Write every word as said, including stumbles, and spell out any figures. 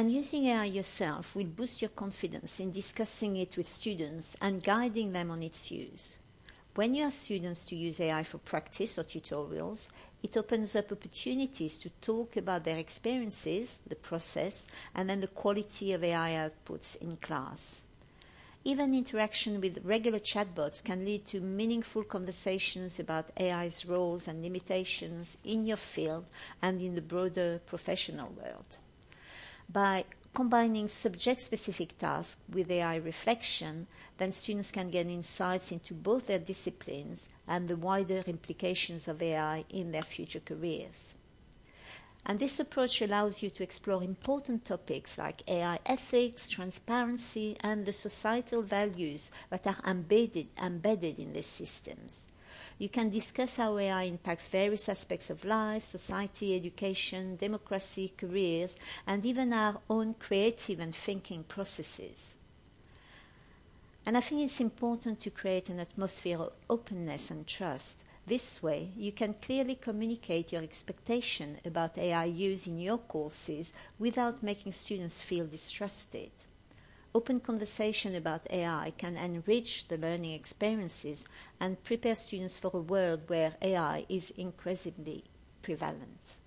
And using A I yourself will boost your confidence in discussing it with students and guiding them on its use. When you ask students to use A I for practice or tutorials, it opens up opportunities to talk about their experiences, the process, and then the quality of A I outputs in class. Even interaction with regular chatbots can lead to meaningful conversations about A I's roles and limitations in your field and in the broader professional world. By combining subject-specific tasks with A I reflection, then students can gain insights into both their disciplines and the wider implications of A I in their future careers. And this approach allows you to explore important topics like A I ethics, transparency, and the societal values that are embedded, embedded in these systems. You can discuss how A I impacts various aspects of life, society, education, democracy, careers, and even our own creative and thinking processes. And I think it's important to create an atmosphere of openness and trust. This way, you can clearly communicate your expectation about A I use in your courses without making students feel distrusted. Open conversation about A I can enrich the learning experiences and prepare students for a world where A I is increasingly prevalent.